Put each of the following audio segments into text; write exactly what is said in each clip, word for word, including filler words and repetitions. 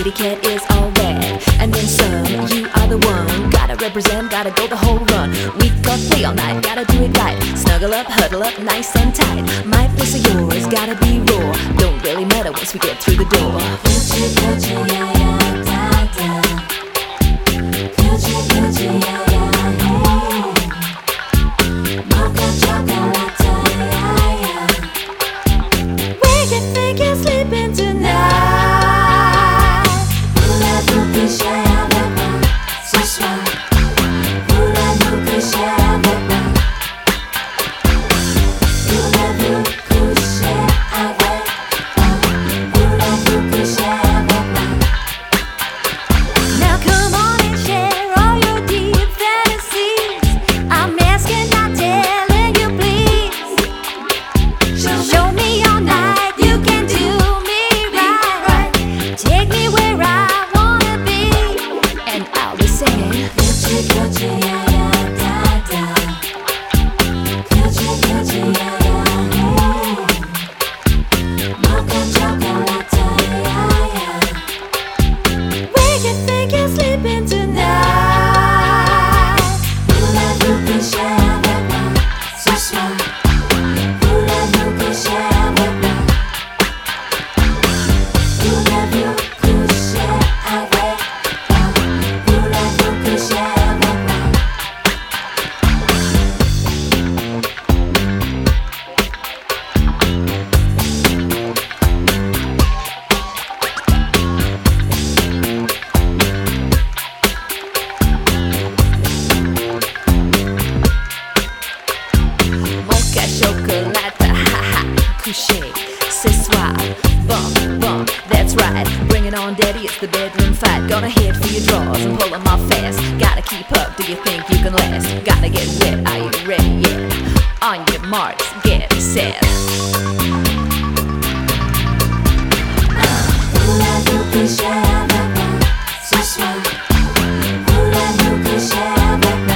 kitty cat is all bad, and then some. You are the one, gotta represent, gotta go the whole run. We got play all night, gotta do it right. Snuggle up, huddle up, nice and tight. My place or yours, gotta be raw. Don't really matter once we get through the door. Gucci, Gucci, yeah, yeah, da, da. Gucci, Gucci, yeah, yeah, hey. Mocha chocolate, yeah, yeah. Where you think you're sleeping tonight? Voulez-vous coucher avec moi ce soir? Voulez-vous coucher avec moi? Voulez-vous coucher avec moi? Voulez-vous coucher avec moi? Now come on and share all your deep fantasies. I'm asking, not telling you, please. Show me all night, you can do me right. Take me where I wanna be, and I'll be singing. Gucci, Gucci, yeah, yeah, da, da. Gucci, Gucci, yeah, yeah, hey. Mocha chocolate, yeah, yeah. Where you think you're sleeping tonight? Voulez-vous coucher avec moi ce soir? Voulez-vous coucher avec moi? Voulez-vous coucher avec moi? Voulez-vous coucher avec moi? Mocha chocolate, ha ha, coucher, ce soir, bum, bum, that's right. Bring it on, daddy, it's the bedroom fight. Gonna head for your drawers and pull them off fast. Gotta keep up, do you think you can last? Gotta get wet, are you ready yet? On your marks, get set. Voulez-vous coucher avec moi ce soir? Voulez-vous coucher avec moi?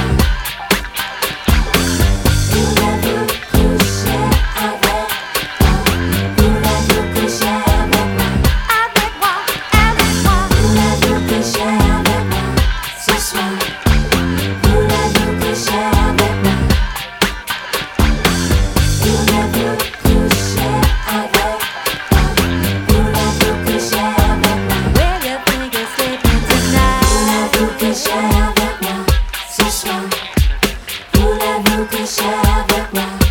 Voulez-vous coucher avec moi? Voulez-vous coucher avec moi? Avec moi, avec moi. Voulez-vous coucher avec moi ce soir? Voulez-vous coucher avec moi? Voulez-vous coucher avec moi? Voulez-vous coucher avec moi? Where you think you're sleeping tonight? Voulez-vous coucher avec moi ce soir? Voulez-vous coucher avec moi?